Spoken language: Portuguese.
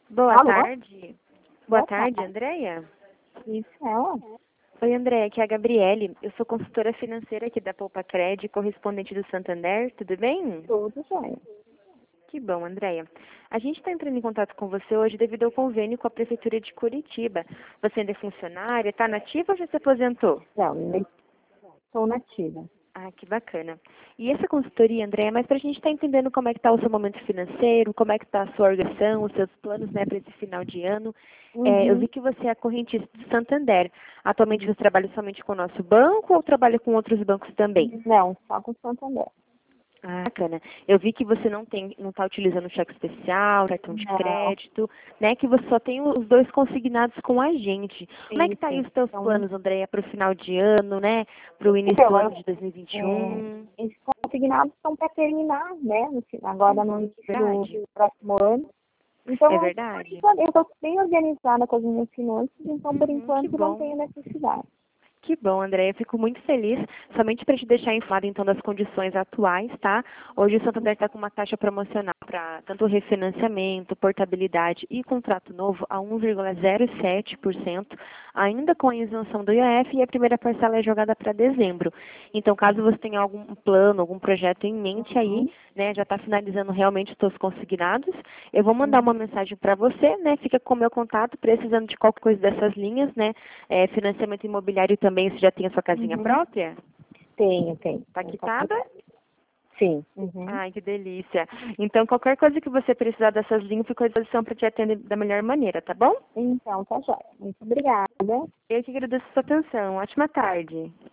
Boa Alô? tarde. Boa tarde, Andréia. Isso, ela? Oi, Andréia, aqui é a Gabriele. Eu sou consultora financeira aqui da Poupa Cred, correspondente do Santander. Tudo bem? Tudo jóia. Que bom, Andréia. A gente está entrando em contato com você hoje devido ao convênio com a Prefeitura de Curitiba. Você ainda é funcionária, está nativa ou já se aposentou? Não, nem sou nativa. Ah, que bacana. E essa consultoria, Andréia, é mais para a gente estar entendendo como é que está o seu momento financeiro, como é que está a sua organização, os seus planos, né, para esse final de ano. Eu vi que você é correntista do Santander. Atualmente você trabalha somente com o nosso banco ou trabalha com outros bancos também? Não, só com Santander. Ah, bacana. Eu vi que você não está utilizando cheque especial, cartão de Não. crédito, né? Que você só tem os dois consignados com a gente. Como é que tá aí Sim. os teus Então, planos, Andréia, para o final de ano, né? Para o início do ano de 2021? esses consignados são para terminar, né? Agora no início Verdade. do próximo ano. Então, É por verdade? enquanto, eu estou bem organizada com as minhas finanças, então por Que enquanto não bom. tenho necessidade. Que bom, André. Eu fico muito feliz. Somente para te deixar informado, então, das condições atuais, tá? Hoje o Santander está com uma taxa promocional para tanto refinanciamento, portabilidade e contrato novo a 1,07%, ainda com a isenção do IOF, e a primeira parcela é jogada para dezembro. Então, caso você tenha algum plano, algum projeto em mente aí, né, já está finalizando realmente os seus consignados, eu vou mandar uma mensagem para você, né? Fica com o meu contato, precisando de qualquer coisa dessas linhas, né? Financiamento imobiliário também, você já tem a sua casinha própria? Tenho. Tá quitada? Sim. Ai, que delícia. Então, qualquer coisa que você precisar dessas linhas, fico à disposição para te atender da melhor maneira, tá bom? Então, tá jóia. Muito obrigada. Eu que agradeço a sua atenção. Ótima tarde.